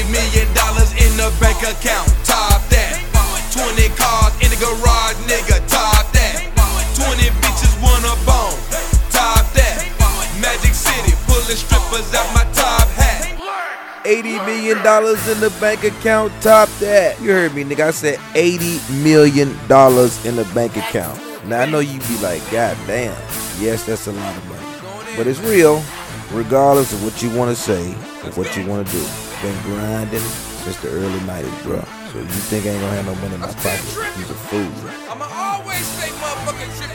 million in the bank account, top that. 20 cars in the garage, nigga, top that. 20 bitches wanna bone, top that. Magic City, pulling strippers out my top hat. $80 million in the bank account, top that. You heard me, nigga. I said $80 million in the bank account. Now I know you be like, God damn. Yes, that's a lot of money. But it's real, regardless of what you want to say or what you want to do. Been grinding since the early 90s, bro. So you think I ain't gonna have no money in my pocket? You's a fool. I'ma always stay motherfucking tripping.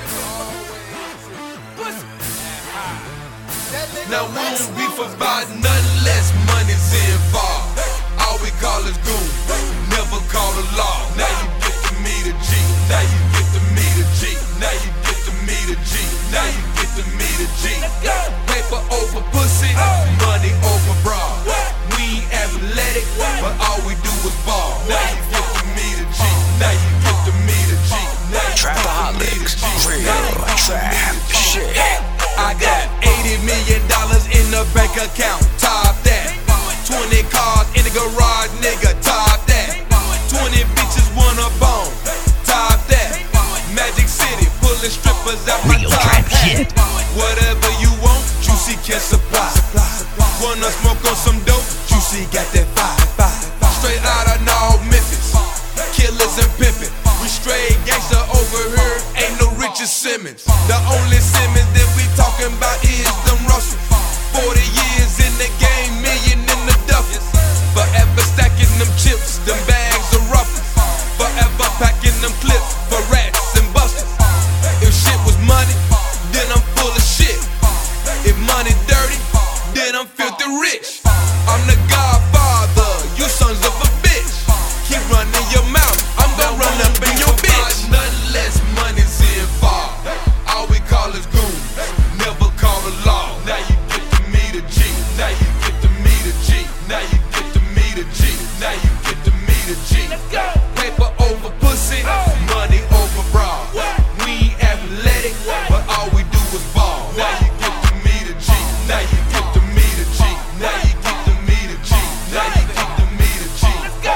Now we don't beef about nothing less money's involved. All we call is goon, never call the law. Now you get to me the G, now you get to me the G, now you get to me the G, now you get to me the G. Paper over pussy, money over bra. We ain't athletic, but all we do is ball. Now you get to me the G, now you get to me the G, now you get to me the G. Real trap shit. I got $80 million in the bank account, top that. 20 cars in the garage, nigga, top that. 20 bitches wanna bone, top that. Magic City, pulling strippers out my top hat. Whatever you want, Juicy can supply. Wanna smoke on some dope? Juicy got that fire. Straight out of North Memphis, killers and pimpin'. We straight gangster over here, ain't no Richard Simmons. The only Simmons that we talking about is them Russell. 40 years in the game, million in the duffel. Forever stacking them chips, them bags of ruffles. Forever packing them clips for rats and busters. If shit was money, then I'm full of shit. If money dirty, then I'm filthy rich. I'm the Godfather, you sons of a bitch. Keep running your mouth, I'm gonna run up in your bitch. Nothing less money's involved. All we call is goons, never call the law. Now you get to me the G, now you get to me the G, now you get to me the G, now you get to me the G. Paper over pussy, money over bra. We ain't athletic, but all we do is ball. Now you get to me the G, now you get to me the G, now you get to me the G, now you get to me the G.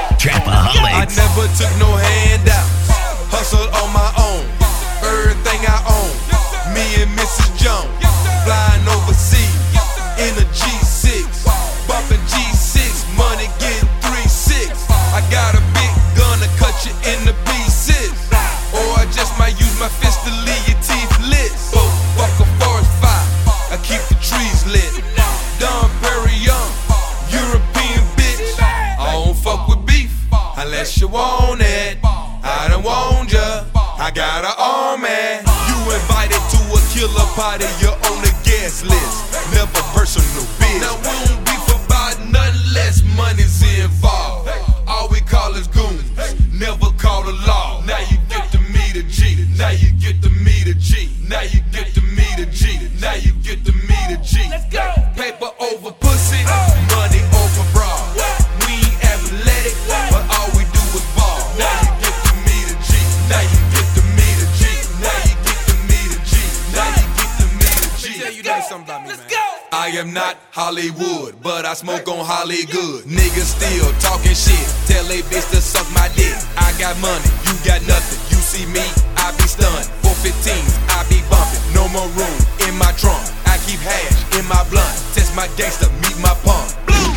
I never took no handouts, hustled on my own. Everything I own, me and Mrs. Jones, flying overseas in a G6, bumping G6, money getting 3-6. I got a big gun to cut you into pieces, or I just might use my fist to leave your teeth lit. So fuck a forest fire, I keep the trees lit. Dom Perignon, European bitch. I don't fuck with beef unless you want it. I don't want ya, I got an army. You invited to a killer party, you're on the guest list. Never personal bitch. Now we don't beef about nothing less money's involved. All we call is goons, never call the law. Now you get to me the G, now you get to me the G, now you get to me the G, now you get to me the G. Paper over pussy, money over bra. We ain't athletic, but all we do is ball. Now you get to me the G, now you get to me the G, now you get to me the G, now you get to me the G. Tell you know something about me, man. I am not Hollywood, but I smoke on Holly good. Niggas still talking shit, tell they bitch to suck my dick. I got money, you got nothing. You see me, I be stunned. 415s, I be bumping. No more room in my trunk. I keep hash in my blunt. Test my gangster, meet my punk. Blue.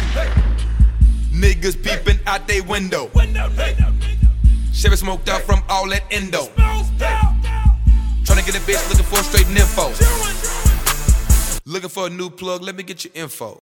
Niggas peeping out they window. Chevy smoked out from all that endo. Tryna get a bitch looking for a straight nympho. Looking for a new plug, let me get your info.